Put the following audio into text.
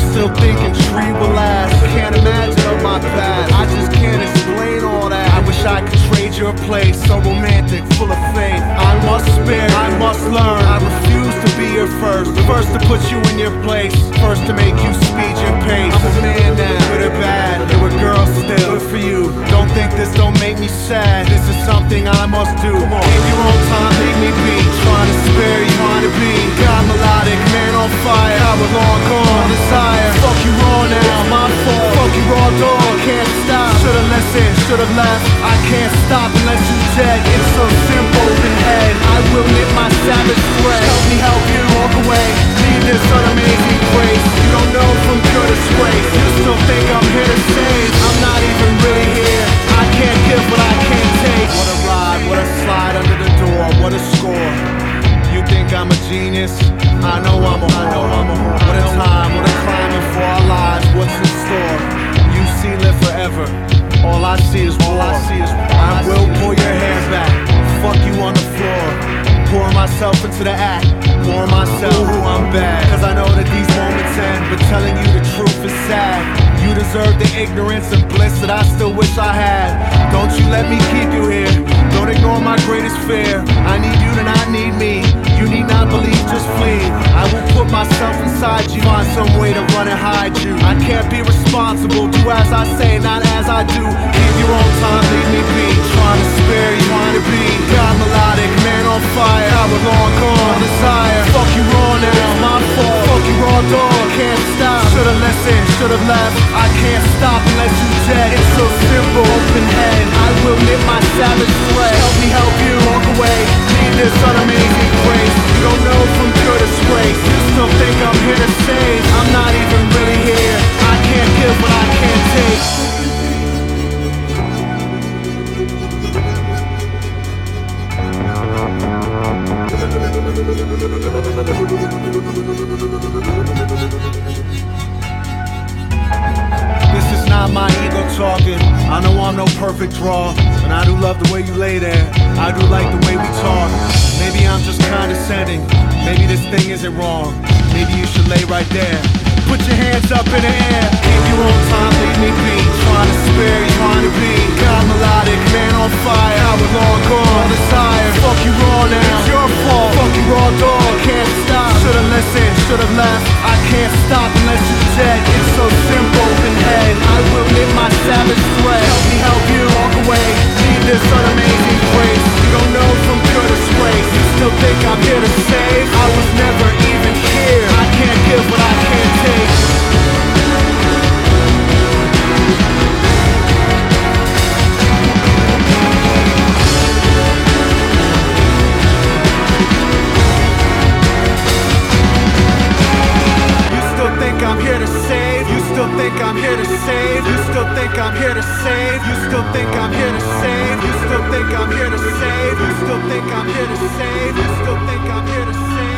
still thinking tree will last. Can't imagine of my past, I just can't explain all that. I wish I could trade your place, so romantic, full of faith. I must spare, I must learn. I refuse to be your first. First to put you in your place, first to make you speed your pace. I'm a man now, good or bad, you're a girl still. Good for you, don't think this don't make me sad. This is something I must do. In your own time, leave me be. Trying to spare you, trying to be God melodic, man on fire. I was long gone, desire. Fuck you raw now, my fault. Fuck you raw dog, can't stop. Should've listened, should've left. I can't stop unless you dead. It's so simple, open head. I will knit my savage thread. Help me help you, walk away. Leave this unamazing grace. You don't know from pure disgrace. You still think I'm here to save. I'm not even really here. I can't give what I can't take. What a ride, what a slide under the door, what a score. You think I'm a genius? I know I'm a whore. What a time, what a climbing for our lives. What's in store? You see, live forever. All I see is war. I will pull your hair back. Fuck you on the floor. Pour myself into the act. Pour myself. Ooh, I'm bad. Cause I know that these moments end, but telling you the truth is sad. You deserve the ignorance and bliss that I still wish I had. Don't you let me keep you here. Don't ignore my greatest fear. I need you to not need me. You need not believe, just flee. I will put myself inside you. Find some way to run and hide you. I can't be responsible. Do as I say, not as I do. Keep your own time, leave me be. Trying to spare you, trying to be God melodic, man on fire. I was long gone, desire. Fuck you raw now, my fault. Fuck you raw dog, can't stop. Should've listened, should've left. I can't stop unless you dead. It's so simple, open head. I will knit my savage thread. Help me help you, walk away. Leave this unamazing grace. You don't know from pure disgrace. You still think I'm here to save. I'm not even really here. I can't give what I can't take. This is not my ego talking. I know I'm no perfect draw, and I do love the way you lay there. I do like the way we talk. Maybe I'm just condescending. Maybe this thing isn't wrong. Maybe you should lay right there. Put your hands up in the air. Keep your own time, leave me be. Trying to spare you, trying to be God melodic, man on fire. I was long gone, desire. Fuck you raw now, it's your fault. Fuck you raw dog, can't stop. Should've listened, should've left. I can't stop unless you dead. It's so simple, open head. I will knit my savage thread. Help me help you, walk away. Leave this unamazing grace. You don't know from pure disgrace. You still think I'm here to save. I was never even here. I can't give what I can't take. I'm here to save. You still think I'm here to save. You still think I'm here to save. You still think I'm here to save. You still think I'm here to save. You still think I'm here to save. You still think I'm here to save.